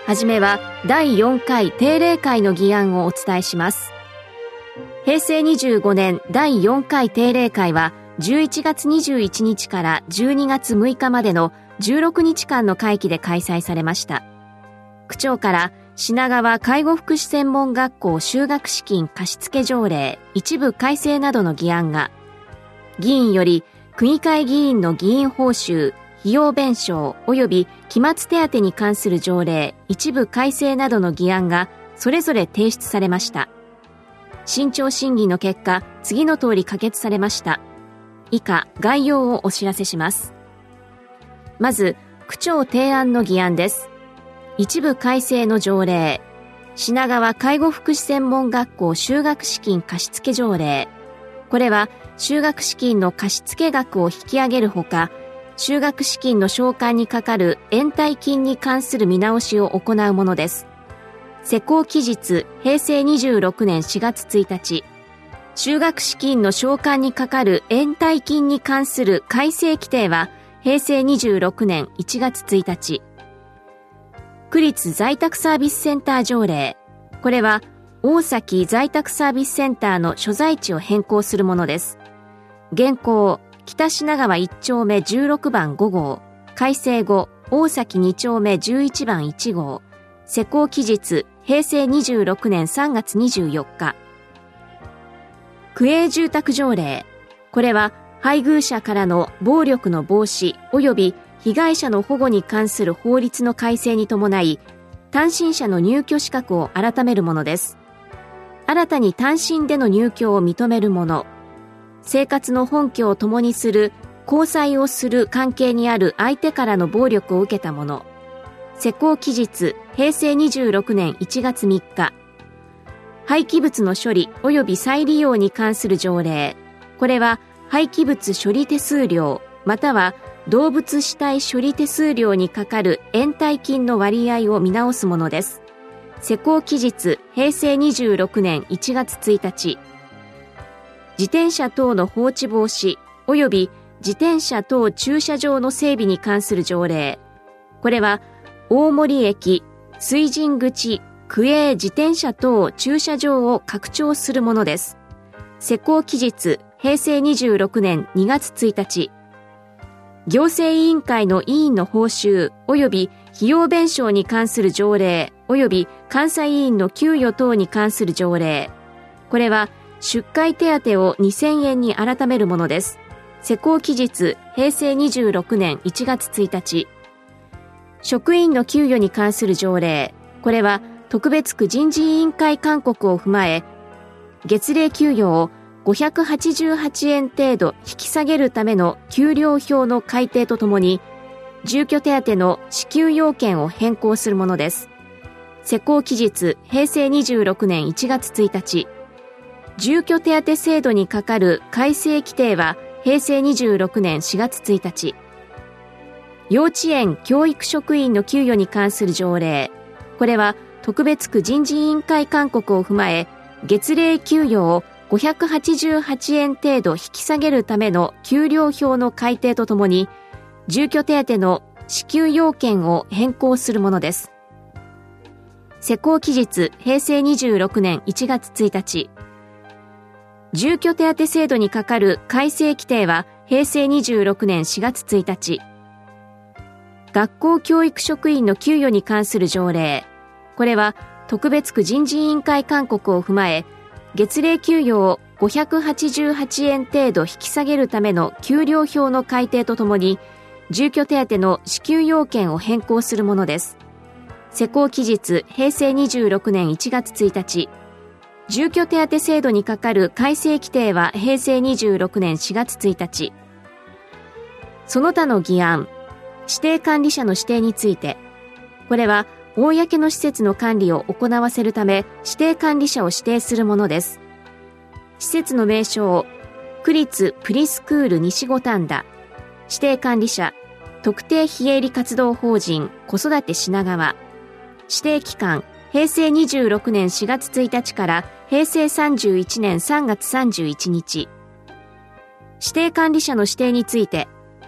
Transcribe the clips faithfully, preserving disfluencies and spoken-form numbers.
はじめはだいよんかい定例会の議案をお伝えします。へいせいにじゅうごねんだいよんかい定例会はじゅういちがつにじゅういちにちからじゅうにがつむいかまでのじゅうろくにちかんの会期で開催されました。区長から品川介護福祉専門学校就学資金貸付条例一部改正などの議案が、議員より区議会議員の議員報酬、費用弁償及び期末手当に関する条例一部改正などの議案がそれぞれ提出されました。慎重審議の結果、次の通り可決されました。以下、概要をお知らせします。まず、区長提案の議案です。一部改正の条例、品川介護福祉専門学校就学資金貸付条例。これは、就学資金の貸付額を引き上げるほか、就学資金の償還にかかる延滞金に関する見直しを行うものです。施行期日、へいせいにじゅうろくねんしがつついたち。就学資金の償還にかかる延滞金に関する改正規定は、へいせいにじゅうろくねんいちがつついたち。区立在宅サービスセンター条例。これは、大崎在宅サービスセンターの所在地を変更するものです。現行、北品川いっちょうめじゅうろくばんごごう、改正後、大崎にちょうめじゅういちばんいちごう、施行期日、へいせいにじゅうろくねんさんがつにじゅうよっか。区営住宅条例。これは、配偶者からの暴力の防止及び被害者の保護に関する法律の改正に伴い、単身者の入居資格を改めるものです。新たに単身での入居を認めるもの、生活の本居を共にする、交際をする関係にある相手からの暴力を受けたもの、施行期日、へいせいにじゅうろくねんいちがつみっか。廃棄物の処理及び再利用に関する条例。これは、廃棄物処理手数料、または動物死体処理手数料にかかる延滞金の割合を見直すものです。施行期日、へいせいにじゅうろくねんいちがつついたち。自転車等の放置防止及び自転車等駐車場の整備に関する条例。これは、大森駅、水神口、区営自転車等駐車場を拡張するものです。施行期日、へいせいにじゅうろくねんにがつついたち。行政委員会の委員の報酬及び費用弁償に関する条例及び監査委員の給与等に関する条例。これは、出会手当をにせんえんに改めるものです。施行期日、へいせいにじゅうろくねんいちがつついたち。職員の給与に関する条例。これは、特別区人事委員会勧告を踏まえ、月例給与をごひゃくはちじゅうはちえん程度引き下げるための給料表の改定とともに、住居手当の支給要件を変更するものです。施行期日、へいせいにじゅうろくねんいちがつついたち。住居手当制度にかかる改正規定は、へいせいにじゅうろくねんしがつついたち。幼稚園教育職員の給与に関する条例。これは、特別区人事委員会勧告を踏まえ、月例給与をごひゃくはちじゅうはちえん程度引き下げるための給料表の改定とともに、住居手当の支給要件を変更するものです。施行期日、へいせいにじゅうろくねんいちがつついたち。住居手当制度にかかる改正規定は、へいせいにじゅうろくねんしがつついたち。学校教育職員の給与に関する条例。これは、特別区人事委員会勧告を踏まえ、月例給与をごひゃくはちじゅうはちえん程度引き下げるための給料表の改定とともに、住居手当の支給要件を変更するものです。施行期日、へいせいにじゅうろくねんいちがつついたち。住居手当制度にかかる改正規定は、へいせいにじゅうろくねんしがつついたち。その他の議案、指定管理者の指定について、これは、公の施設の管理を行わせるため、指定管理者を指定するものです。施設の名称、区立プリスクール西五反田。指定管理者、特定非営利活動法人子育て品川。指定期間、へいせいにじゅうろくねんしがつついたちからへいせいさんじゅういちねんさんがつさんじゅういちにち。指定管理者の指定について、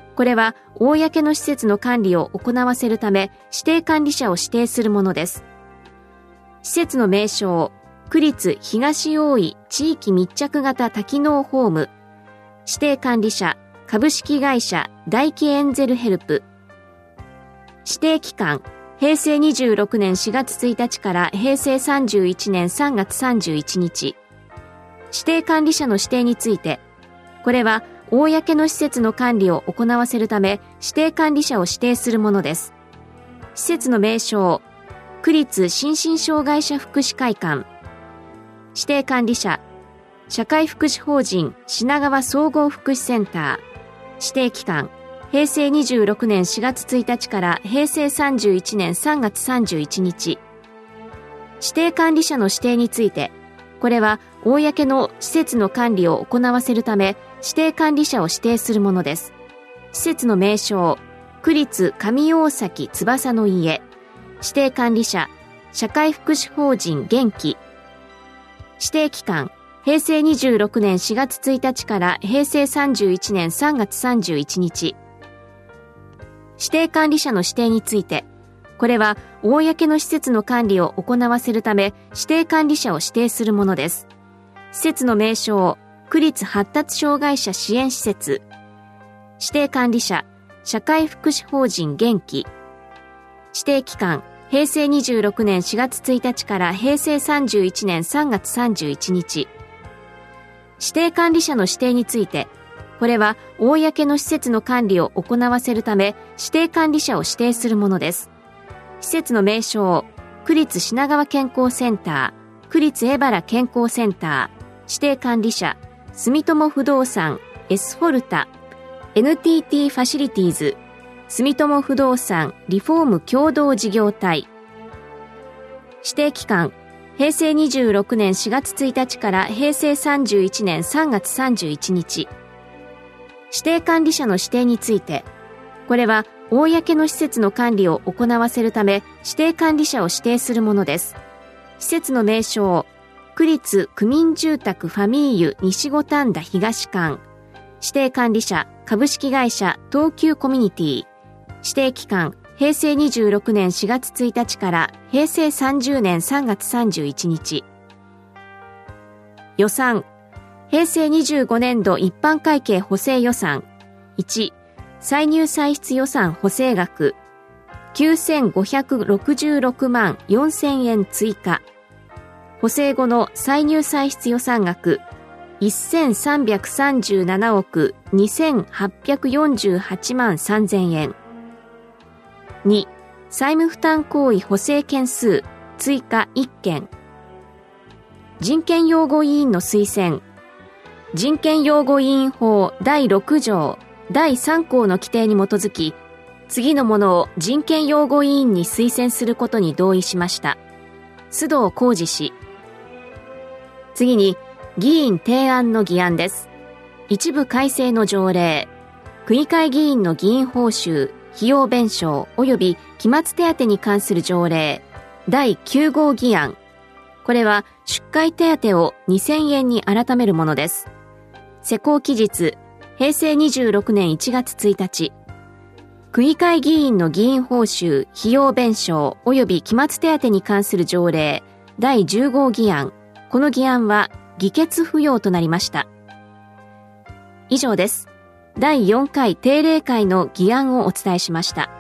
これは公の施設の管理を行わせるため指定管理者を指定するものです。施設の名称、区立東大井地域密着型多機能ホーム、指定管理者、株式会社大気エンゼルヘルプ。指定期間、へいせいにじゅうろくねんしがつついたちからへいせいさんじゅういちねんさんがつさんじゅういちにち。指定管理者の指定について、これは公の施設の管理を行わせるため指定管理者を指定するものです。施設の名称、区立心身障害者福祉会館。指定管理者、社会福祉法人品川総合福祉センター。指定期間、へいせいにじゅうろくねんしがつついたちからへいせいさんじゅういちねんさんがつさんじゅういちにち。指定管理者の指定について、これは公の施設の管理を行わせるため指定管理者を指定するものです。施設の名称、区立上大崎翼の家。指定管理者、社会福祉法人元気。指定期間、へいせいにじゅうろくねんしがつついたちからへいせいさんじゅういちねんさんがつさんじゅういちにち。指定管理者の指定について、これは公の施設の管理を行わせるため指定管理者を指定するものです。施設の名称、区立発達障害者支援施設。指定管理者、社会福祉法人元気。指定期間、へいせいにじゅうろくねんしがつついたちからへいせいさんじゅういちねんさんがつさんじゅういちにち。指定管理者の指定について、これは公の施設の管理を行わせるため指定管理者を指定するものです。施設の名称、区立品川健康センター、区立江原健康センター。指定管理者、住友不動産、エスフォルタ、エヌティーティー ファシリティーズ、住友不動産リフォーム共同事業体。指定期間、へいせいにじゅうろくねんしがつついたちからへいせいさんじゅういちねんさんがつさんじゅういちにち。指定管理者の指定について、これは公の施設の管理を行わせるため指定管理者を指定するものです。施設の名称、区立区民住宅ファミーユ西五反田東館。指定管理者、株式会社東急コミュニティ。指定期間、へいせいにじゅうろくねんしがつついたちからへいせいさんじゅうねんさんがつさんじゅういちにち。予算、へいせいにじゅうごねんど一般会計補正予算。いち、歳入歳出予算補正額きゅうせんごひゃくろくじゅうろくまんよんせんえん追加。補正後の歳入歳出予算額せんさんびゃくさんじゅうななおくにせんはっぴゃくよんじゅうはちまんさんぜんえん。に、債務負担行為補正件数追加いっけん。人権擁護委員の推薦。人権擁護委員法だいろくじょうだいさんこうの規定に基づき、次のものを人権擁護委員に推薦することに同意しました。須藤浩二氏。次に、議員提案の議案です。一部改正の条例、区議会議員の議員報酬、費用弁償及び期末手当に関する条例、だいきゅうごう議案。これは出会手当をにせんえんに改めるものです。施行期日、へいせいにじゅうろくねんいちがつついたち。区議会議員の議員報酬、費用弁償及び期末手当に関する条例、だいじゅうごう議案。この議案は議決不要となりました。以上です。だいよんかい定例会の議案をお伝えしました。